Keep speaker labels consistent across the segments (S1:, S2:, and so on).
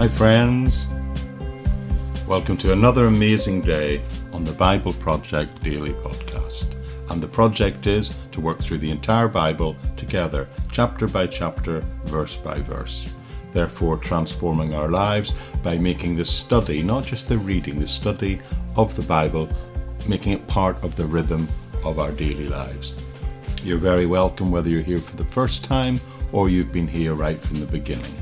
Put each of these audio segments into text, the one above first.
S1: Hi friends, welcome to another amazing day on the Bible Project Daily Podcast. And the project is to work through the entire Bible together, chapter by chapter, verse by verse. Therefore transforming our lives by making the study, not just the reading, the study of the Bible, making it part of the rhythm of our daily lives. You're very welcome whether you're here for the first time or you've been here right from the beginning.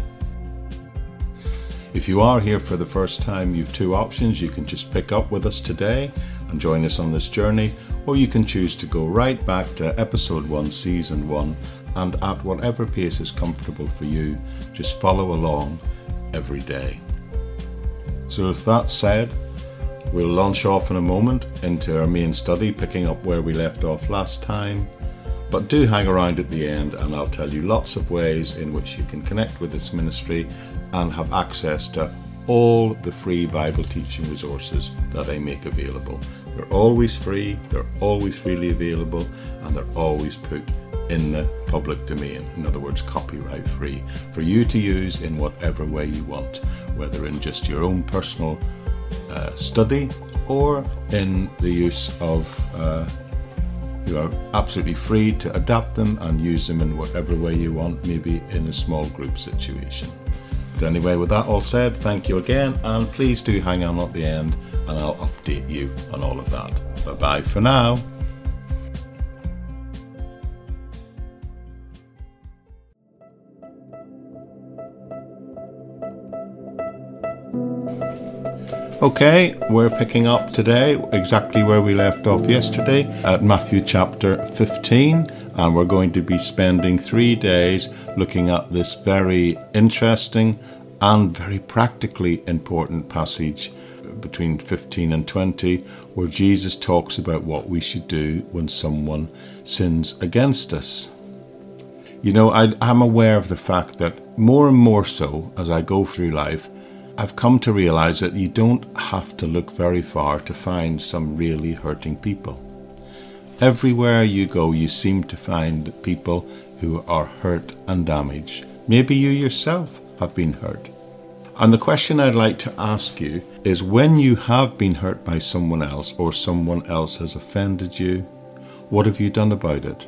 S1: If you are here for the first time, you've two options. You can just pick up with us today and join us on this journey, or you can choose to go right back to episode 1, season 1, and at whatever pace is comfortable for you, just follow along every day. So with that said, we'll launch off in a moment into our main study, picking up where we left off last time. But do hang around at the end and I'll tell you lots of ways in which you can connect with this ministry and have access to all the free Bible teaching resources that I make available. They're always free, they're always freely available, and they're always put in the public domain. In other words, copyright free for you to use in whatever way you want, whether in just your own personal study or in the use of you are absolutely free to adapt them and use them in whatever way you want, maybe in a small group situation. But anyway, with that all said, thank you again, and please do hang on at the end and I'll update you on all of that. Bye-bye for now. Okay, we're picking up today exactly where we left off yesterday at Matthew chapter 15, and we're going to be spending 3 days looking at this very interesting and very practically important passage between 15 and 20, where Jesus talks about what we should do when someone sins against us. You know, I'm aware of the fact that more and more so as I go through life, I've come to realize that you don't have to look very far to find some really hurting people. Everywhere you go, you seem to find people who are hurt and damaged. Maybe you yourself have been hurt. And the question I'd like to ask you is, when you have been hurt by someone else or someone else has offended you, what have you done about it?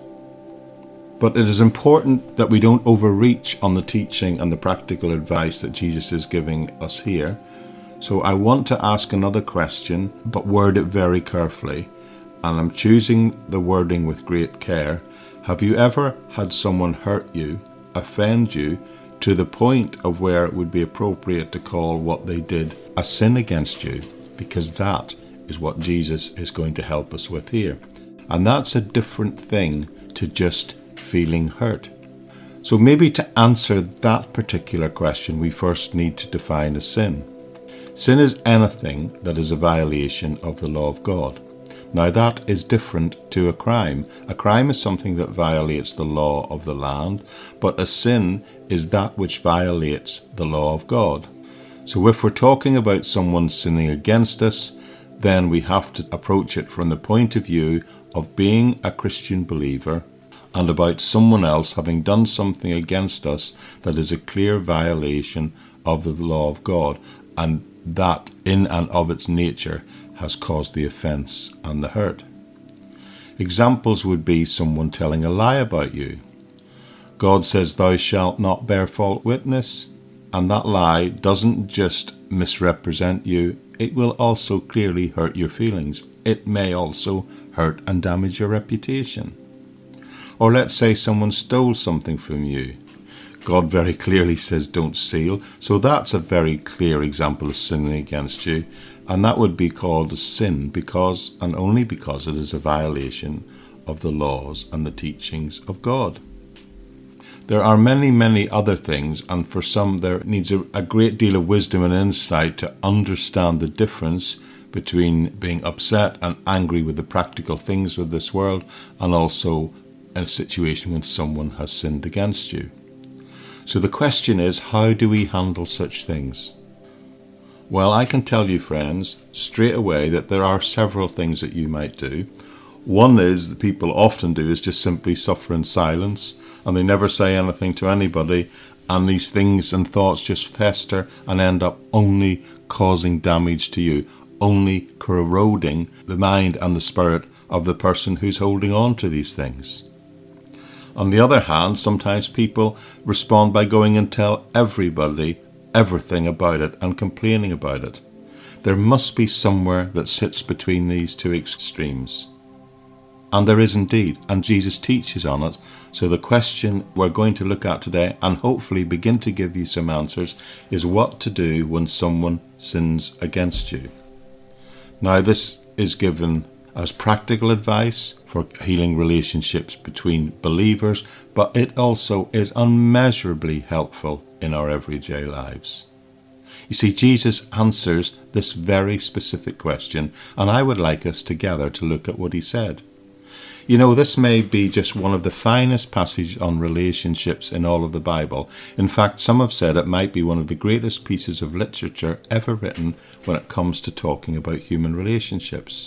S1: But it is important that we don't overreach on the teaching and the practical advice that Jesus is giving us here. So I want to ask another question, but word it very carefully. And I'm choosing the wording with great care. Have you ever had someone hurt you, offend you, to the point of where it would be appropriate to call what they did a sin against you? Because that is what Jesus is going to help us with here. And that's a different thing to just feeling hurt. So maybe to answer that particular question, we first need to define a sin. Sin is anything that is a violation of the law of God. Now that is different to a crime. A crime is something that violates the law of the land, but a sin is that which violates the law of God. So if we're talking about someone sinning against us, then we have to approach it from the point of view of being a Christian believer and about someone else having done something against us that is a clear violation of the law of God, and that in and of its nature has caused the offence and the hurt. Examples would be someone telling a lie about you. God says, "Thou shalt not bear false witness," and that lie doesn't just misrepresent you, it will also clearly hurt your feelings. It may also hurt and damage your reputation. Or let's say someone stole something from you. God very clearly says don't steal, so that's a very clear example of sinning against you, and that would be called a sin because, and only because, it is a violation of the laws and the teachings of God. There are many, many other things, and for some there needs a great deal of wisdom and insight to understand the difference between being upset and angry with the practical things of this world and also in a situation when someone has sinned against you. So the question is, how do we handle such things? Well, I can tell you, friends, straight away that there are several things that you might do. One is, that people often do, is just simply suffer in silence, and they never say anything to anybody, And these things and thoughts just fester and end up only causing damage to you, only corroding the mind and the spirit of the person who's holding on to these things. On the other hand, sometimes people respond by going and tell everybody everything about it and complaining about it. There must be somewhere that sits between these two extremes. And there is indeed, and Jesus teaches on it. So the question we're going to look at today, and hopefully begin to give you some answers, is what to do when someone sins against you. Now, this is given as practical advice for healing relationships between believers, but it also is unmeasurably helpful in our everyday lives. You see, Jesus answers this very specific question, and I would like us together to look at what he said. You know, this may be just one of the finest passages on relationships in all of the Bible. In fact, some have said it might be one of the greatest pieces of literature ever written when it comes to talking about human relationships.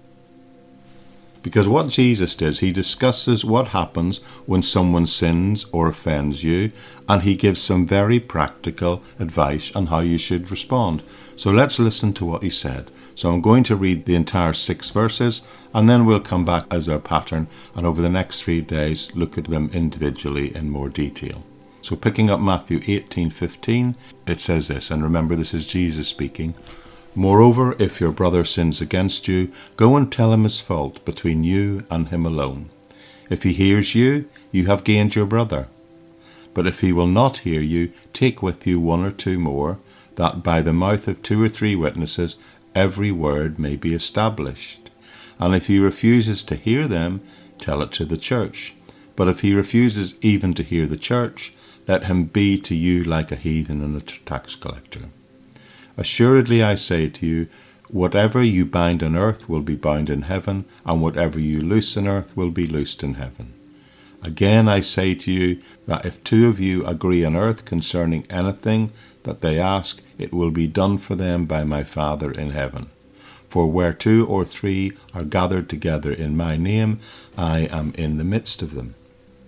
S1: Because what Jesus does, he discusses what happens when someone sins or offends you, and he gives some very practical advice on how you should respond. So let's listen to what he said. So I'm going to read the entire 6 verses, and then we'll come back as our pattern, and over the next 3 days look at them individually in more detail. So picking up Matthew 18:15, it says this, and remember this is Jesus speaking. Moreover, if your brother sins against you, go and tell him his fault between you and him alone. If he hears you, you have gained your brother. But if he will not hear you, take with you 1 or 2 more, that by the mouth of 2 or 3 witnesses every word may be established. And if he refuses to hear them, tell it to the church. But if he refuses even to hear the church, let him be to you like a heathen and a tax collector. Assuredly I say to you, whatever you bind on earth will be bound in heaven, and whatever you loose on earth will be loosed in heaven. Again I say to you that if 2 of you agree on earth concerning anything that they ask, it will be done for them by my Father in heaven. For where 2 or 3 are gathered together in my name, I am in the midst of them.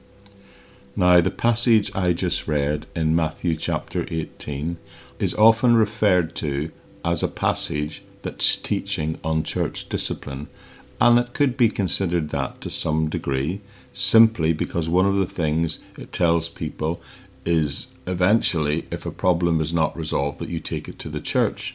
S1: Now, the passage I just read in Matthew chapter 18 is often referred to as a passage that's teaching on church discipline, and it could be considered that to some degree, simply because one of the things it tells people is eventually, if a problem is not resolved, that you take it to the church.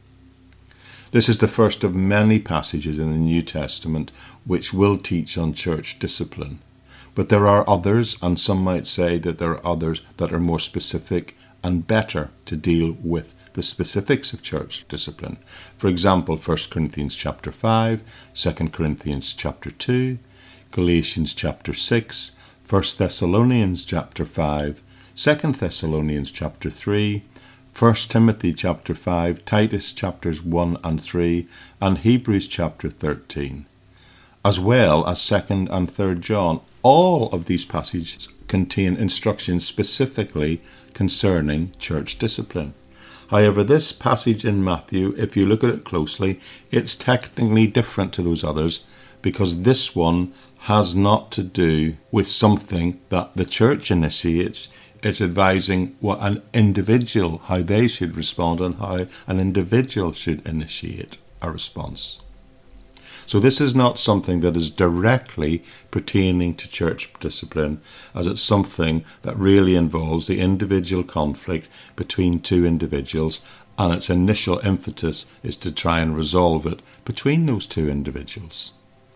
S1: This is the first of many passages in the New Testament which will teach on church discipline. But there are others, and some might say that there are others that are more specific and better to deal with the specifics of church discipline. For example, 1 Corinthians chapter 5, 2 Corinthians chapter 2, Galatians chapter 6, 1 Thessalonians chapter 5, 2 Thessalonians chapter 3, 1 Timothy chapter 5, Titus chapters 1 and 3, and Hebrews chapter 13, as well as 2nd and 3rd John. All of these passages contain instructions specifically concerning church discipline. However, this passage in Matthew, if you look at it closely, it's technically different to those others, because this one has not to do with something that the church initiates. It's advising what an individual, how they should respond, and how an individual should initiate a response. So this is not something that is directly pertaining to church discipline, as it's something that really involves the individual conflict between 2 individuals, and its initial impetus is to try and resolve it between those 2 individuals.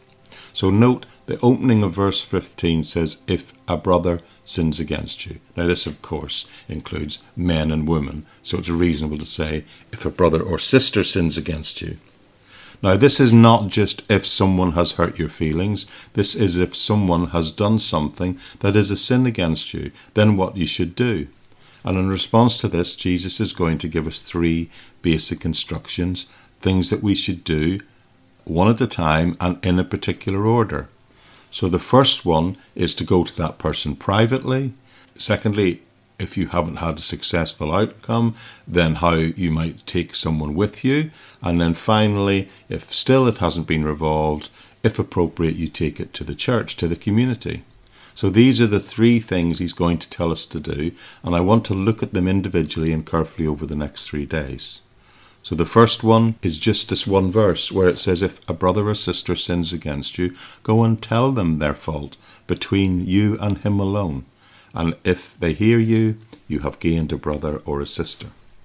S1: So note, the opening of verse 15 says, if a brother sins against you. Now this, of course, includes men and women, so it's reasonable to say, if a brother or sister sins against you. Now, this is not just if someone has hurt your feelings. This is if someone has done something that is a sin against you, then what you should do. And in response to this, Jesus is going to give us 3 basic instructions, things that we should do one at a time and in a particular order. So the first one is to go to that person privately. Secondly, if you haven't had a successful outcome, then how you might take someone with you. And then finally, if still it hasn't been resolved, if appropriate, you take it to the church, to the community. So these are the three things he's going to tell us to do, and I want to look at them individually and carefully over the next 3 days. So the first one is just this one verse where it says, if a brother or sister sins against you, go and tell them their fault between you and him alone. And if they hear you, you have gained a brother or a sister.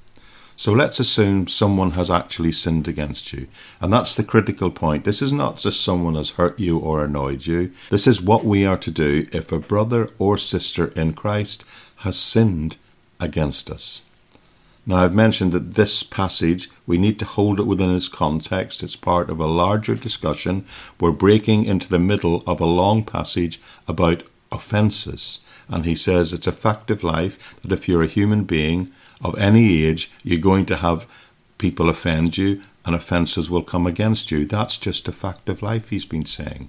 S1: So let's assume someone has actually sinned against you. And that's the critical point. This is not just someone has hurt you or annoyed you. This is what we are to do if a brother or sister in Christ has sinned against us. Now, I've mentioned that this passage, we need to hold it within its context. It's part of a larger discussion. We're breaking into the middle of a long passage about offences. And he says it's a fact of life that if you're a human being of any age, you're going to have people offend you and offences will come against you. That's just a fact of life, he's been saying.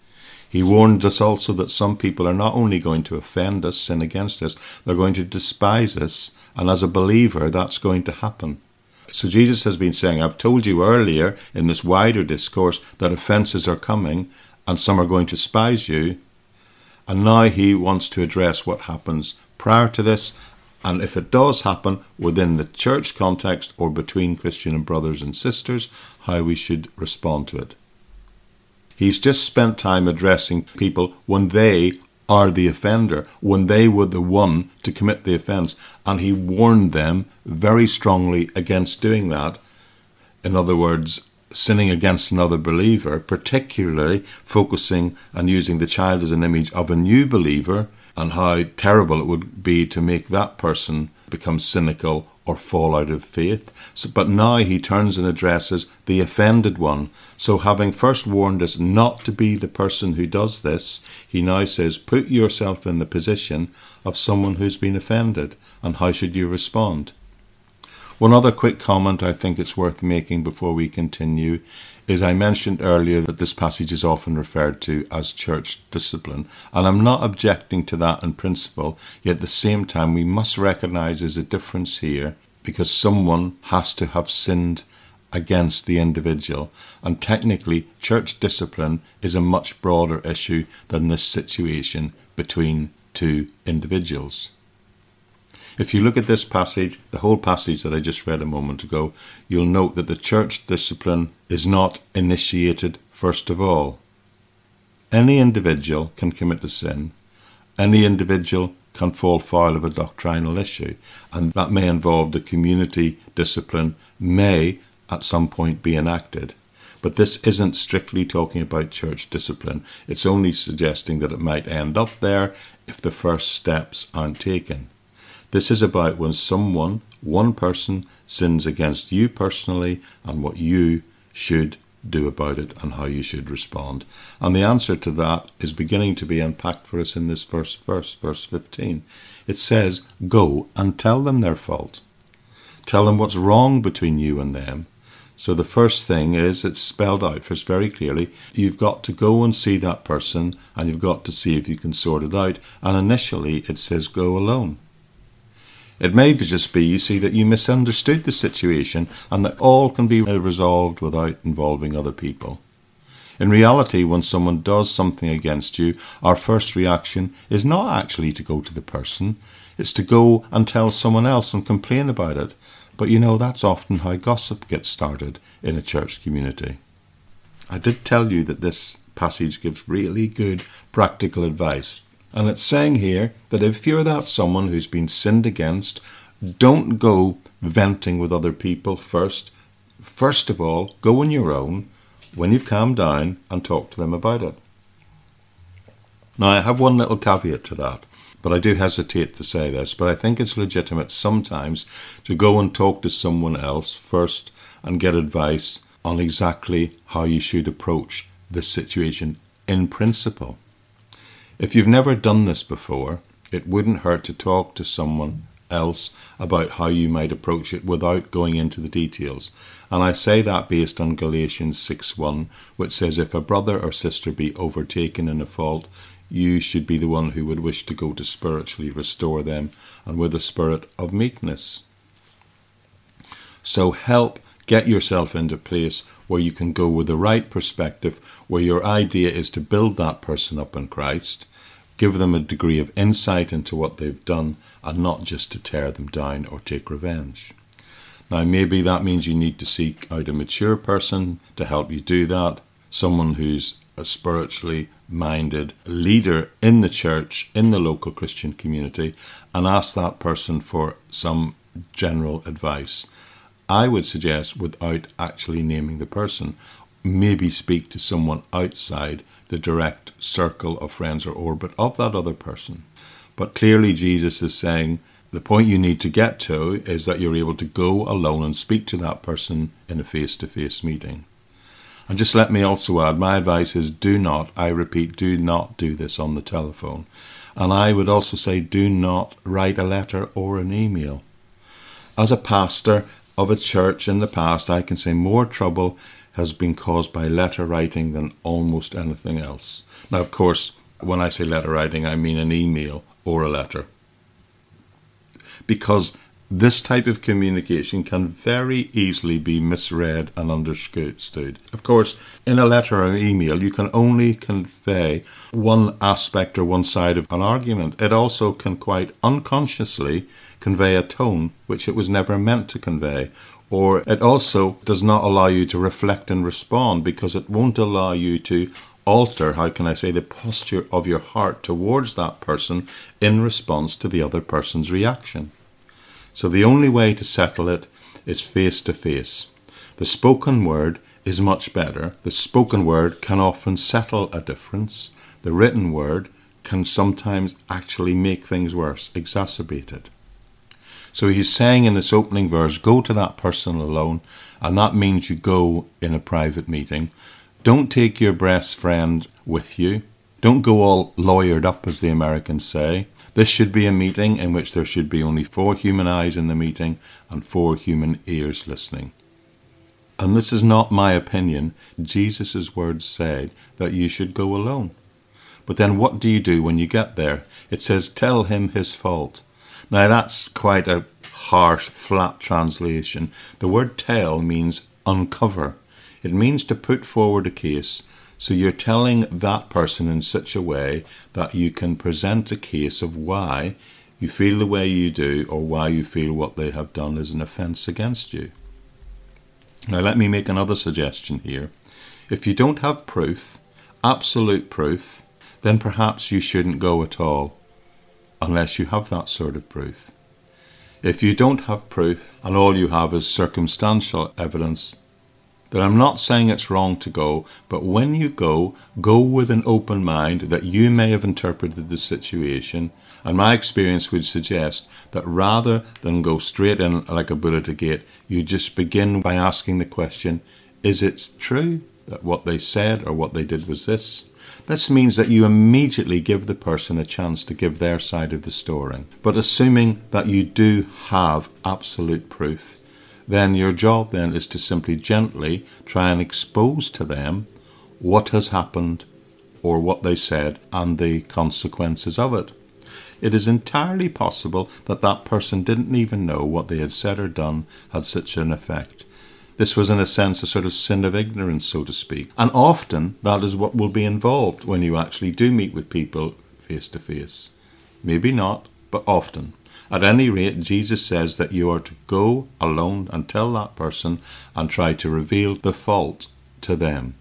S1: He warned us also that some people are not only going to offend us, sin against us, they're going to despise us. And as a believer, that's going to happen. So Jesus has been saying, I've told you earlier in this wider discourse that offences are coming and some are going to despise you. And now he wants to address what happens prior to this, and if it does happen within the church context or between Christian brothers and sisters, how we should respond to it. He's just spent time addressing people when they are the offender, when they were the one to commit the offence, and he warned them very strongly against doing that. In other words, sinning against another believer, particularly focusing and using the child as an image of a new believer, and how terrible it would be to make that person become cynical or fall out of faith. But now he turns and addresses the offended one. So having first warned us not to be the person who does this, he now says, put yourself in the position of someone who's been offended, and how should you respond? One other quick comment I think it's worth making before we continue is I mentioned earlier that this passage is often referred to as church discipline, and I'm not objecting to that in principle, yet at the same time we must recognise there's a difference here because someone has to have sinned against the individual, and technically church discipline is a much broader issue than this situation between two individuals. If you look at this passage, the whole passage that I just read a moment ago, you'll note that the church discipline is not initiated first of all. Any individual can commit a sin. Any individual can fall foul of a doctrinal issue, and that may involve the community discipline may at some point be enacted. But this isn't strictly talking about church discipline. It's only suggesting that it might end up there if the first steps aren't taken. This is about when someone, one person, sins against you personally and what you should do about it and how you should respond. And the answer to that is beginning to be unpacked for us in this first verse, verse 15. It says, go and tell them their fault. Tell them what's wrong between you and them. So the first thing is, it's spelled out for us very clearly. You've got to go and see that person and you've got to see if you can sort it out. And initially it says go alone. It may just be, you see, that you misunderstood the situation and that all can be resolved without involving other people. In reality, when someone does something against you, our first reaction is not actually to go to the person. It's to go and tell someone else and complain about it. But you know, that's often how gossip gets started in a church community. I did tell you that this passage gives really good practical advice. And it's saying here that if you're that someone who's been sinned against, don't go venting with other people first. First of all, go on your own when you've calmed down and talk to them about it. Now, I have one little caveat to that, but I do hesitate to say this, but I think it's legitimate sometimes to go and talk to someone else first and get advice on exactly how you should approach this situation in principle. If you've never done this before, it wouldn't hurt to talk to someone else about how you might approach it without going into the details. And I say that based on Galatians 6:1, which says, if a brother or sister be overtaken in a fault, you should be the one who would wish to go to spiritually restore them, and with a spirit of meekness. So help get yourself into a place where you can go with the right perspective, where your idea is to build that person up in Christ, give them a degree of insight into what they've done and not just to tear them down or take revenge. Now, maybe that means you need to seek out a mature person to help you do that, someone who's a spiritually minded leader in the church, in the local Christian community, and ask that person for some general advice. I would suggest, without actually naming the person, maybe speak to someone outside the direct circle of friends or orbit of that other person. But clearly Jesus is saying the point you need to get to is that you're able to go alone and speak to that person in a face-to-face meeting. And just let me also add, my advice is do not, I repeat, do not do this on the telephone. And I would also say do not write a letter or an email. As a pastor of a church in the past, I can say more trouble has been caused by letter writing than almost anything else. Now, of course, when I say letter writing, I mean an email or a letter. Because this type of communication can very easily be misread and understood. Of course, in a letter or an email, you can only convey one aspect or one side of an argument. It also can quite unconsciously convey a tone which it was never meant to convey. Or it also does not allow you to reflect and respond because it won't allow you to alter, the posture of your heart towards that person in response to the other person's reaction. So the only way to settle it is face to face. The spoken word is much better. The spoken word can often settle a difference. The written word can sometimes actually make things worse, exacerbate it. So he's saying in this opening verse, go to that person alone, and that means you go in a private meeting. Don't take your best friend with you. Don't go all lawyered up, as the Americans say. This should be a meeting in which there should be only 4 human eyes in the meeting and 4 human ears listening. And this is not my opinion. Jesus' words said that you should go alone. But then what do you do when you get there? It says, tell him his fault. Now that's quite a harsh, flat translation. The word tell means uncover. It means to put forward a case. So you're telling that person in such a way that you can present a case of why you feel the way you do or why you feel what they have done is an offence against you. Now let me make another suggestion here. If you don't have proof, absolute proof, then perhaps you shouldn't go at all, unless you have that sort of proof. If you don't have proof and all you have is circumstantial evidence, then I'm not saying it's wrong to go, but when you go with an open mind that you may have interpreted the situation. And my experience would suggest that rather than go straight in like a bull at a gate, you just begin by asking the question, is it true that what they said or what they did was this? This means that you immediately give the person a chance to give their side of the story. But assuming that you do have absolute proof, then your job then is to simply gently try and expose to them what has happened or what they said and the consequences of it. It is entirely possible that that person didn't even know what they had said or done had such an effect. This was in a sense a sort of sin of ignorance, so to speak. And often that is what will be involved when you actually do meet with people face to face. Maybe not, but often. At any rate, Jesus says that you are to go alone and tell that person and try to reveal the fault to them.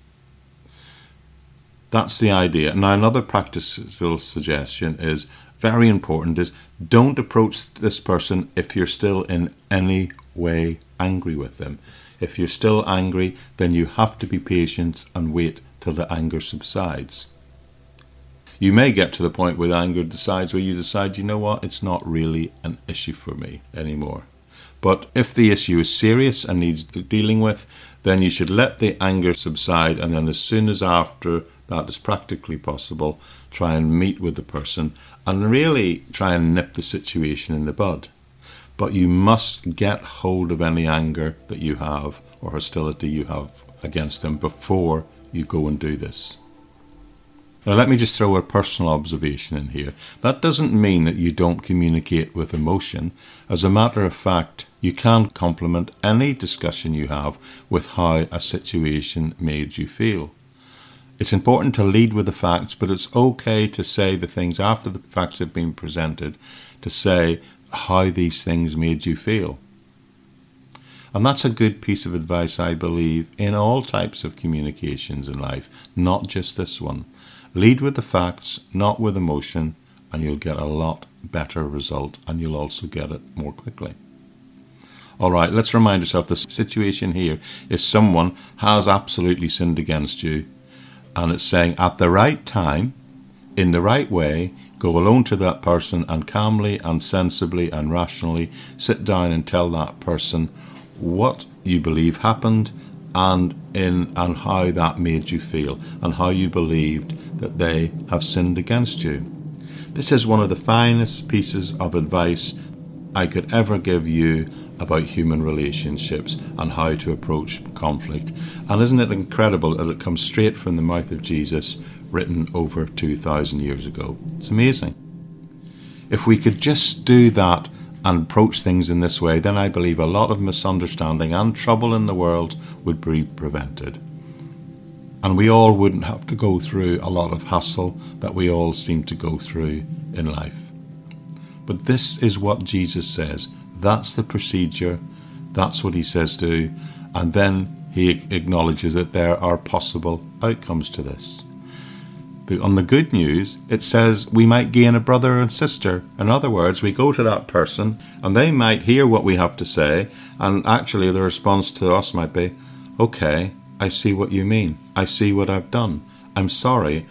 S1: That's the idea. Now, another practical suggestion is very important is don't approach this person if you're still in any way angry with them. If you're still angry, then you have to be patient and wait till the anger subsides. You may get to the point where anger decides, where you decide, you know what, it's not really an issue for me anymore. But if the issue is serious and needs dealing with, then you should let the anger subside, and then as soon as after that is practically possible, try and meet with the person and really try and nip the situation in the bud. But you must get hold of any anger that you have or hostility you have against them before you go and do this. Now let me just throw a personal observation in here. That doesn't mean that you don't communicate with emotion. As a matter of fact, you can complement any discussion you have with how a situation made you feel. It's important to lead with the facts, but it's okay to say the things after the facts have been presented, to say how these things made you feel. And that's a good piece of advice, I believe, in all types of communications in life, not just this one. Lead with the facts, not with emotion, and you'll get a lot better result, and you'll also get it more quickly. All right, let's remind ourselves the situation here is someone has absolutely sinned against you, and it's saying at the right time, in the right way, go alone to that person and calmly and sensibly and rationally sit down and tell that person what you believe happened and how that made you feel and how you believed that they have sinned against you. This is one of the finest pieces of advice I could ever give you about human relationships and how to approach conflict. And isn't it incredible that it comes straight from the mouth of Jesus, written over 2,000 years ago? It's amazing. If we could just do that and approach things in this way, then I believe a lot of misunderstanding and trouble in the world would be prevented. And we all wouldn't have to go through a lot of hassle that we all seem to go through in life. But this is what Jesus says. That's the procedure. That's what he says do. And then he acknowledges that there are possible outcomes to this. On the good news, it says we might gain a brother and sister. In other words, we go to that person and they might hear what we have to say, and actually the response to us might be, okay, I see what you mean. I see what I've done. I'm sorry.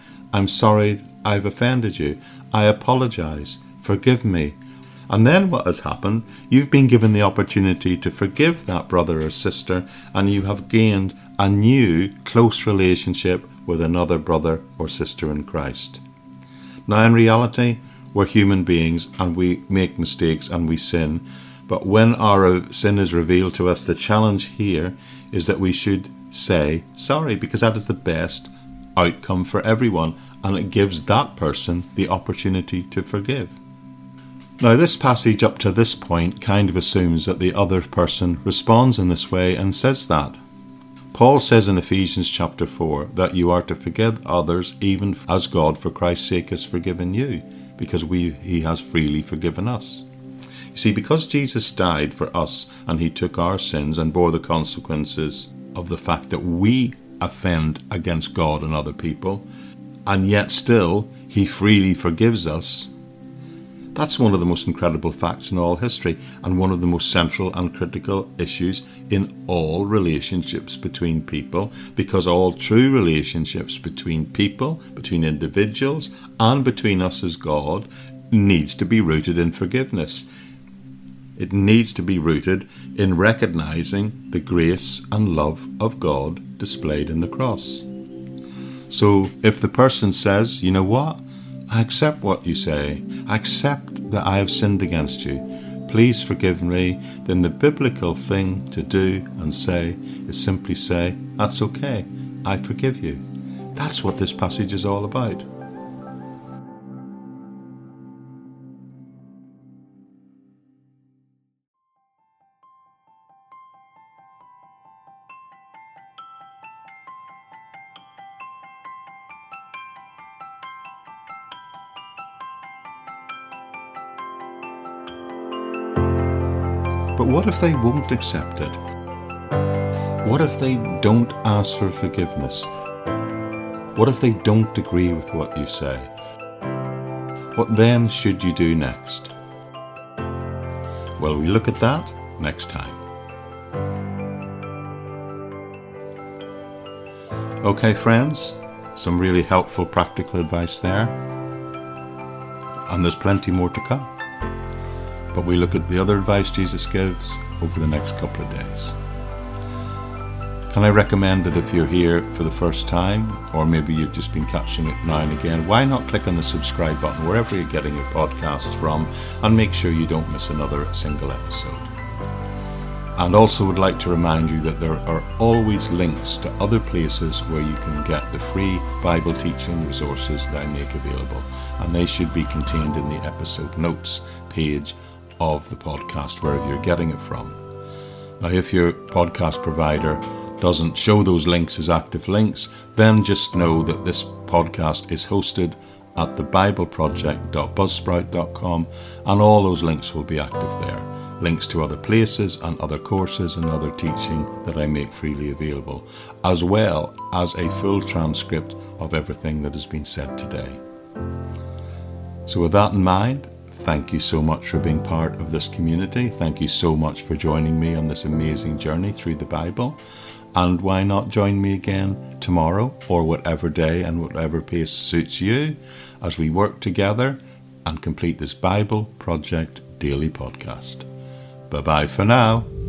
S1: I've offended you. I apologize. Forgive me. And then what has happened? You've been given the opportunity to forgive that brother or sister, and you have gained a new close relationship with another brother or sister in Christ. Now, in reality, we're human beings and we make mistakes and we sin. But when our sin is revealed to us, the challenge here is that we should say sorry, because that is the best outcome for everyone, and it gives that person the opportunity to forgive. Now, this passage up to this point kind of assumes that the other person responds in this way and says that. Paul says in Ephesians chapter 4 that you are to forgive others even as God for Christ's sake has forgiven you, because he has freely forgiven us. You see, because Jesus died for us and he took our sins and bore the consequences of the fact that we offend against God and other people, and yet still he freely forgives us. That's one of the most incredible facts in all history, and one of the most central and critical issues in all relationships between people, because all true relationships between people, between individuals, and between us as God needs to be rooted in forgiveness. It needs to be rooted in recognizing the grace and love of God displayed in the cross. So if the person says, you know what? I accept what you say. I accept that I have sinned against you. Please forgive me. Then the biblical thing to do and say is simply say, that's okay. I forgive you. That's what this passage is all about. But what if they won't accept it? What if they don't ask for forgiveness? What if they don't agree with what you say? What then should you do next? Well, we look at that next time. Okay, friends, some really helpful practical advice there. And there's plenty more to come. But we look at the other advice Jesus gives over the next couple of days. Can I recommend that if you're here for the first time, or maybe you've just been catching it now and again, why not click on the subscribe button wherever you're getting your podcasts from, and make sure you don't miss another single episode. And also would like to remind you that there are always links to other places where you can get the free Bible teaching resources that I make available, and they should be contained in the episode notes page of the podcast, wherever you're getting it from. Now, if your podcast provider doesn't show those links as active links, then just know that this podcast is hosted at thebibleproject.buzzsprout.com, and all those links will be active there. Links to other places and other courses and other teaching that I make freely available, as well as a full transcript of everything that has been said today. So with that in mind, thank you so much for being part of this community. Thank you so much for joining me on this amazing journey through the Bible. And why not join me again tomorrow, or whatever day and whatever pace suits you, as we work together and complete this Bible Project Daily Podcast. Bye-bye for now.